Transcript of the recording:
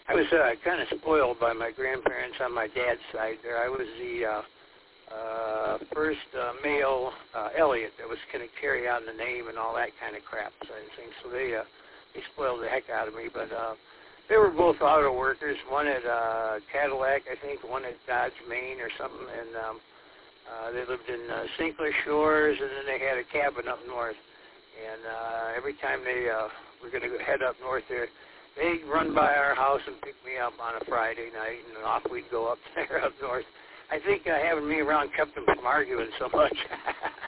I was kind of spoiled by my grandparents on my dad's side there. I was the first male Elliot that was going to carry on the name and all that kind of crap side of things. So they spoiled the heck out of me. But they were both auto workers, one at Cadillac, I think, one at Dodge, Maine or something, and they lived in Sinclair Shores, and then they had a cabin up north. And every time they were going to head up north there, they'd run by our house and pick me up on a Friday night, and off we'd go up there up north. I think having me around kept them from arguing so much.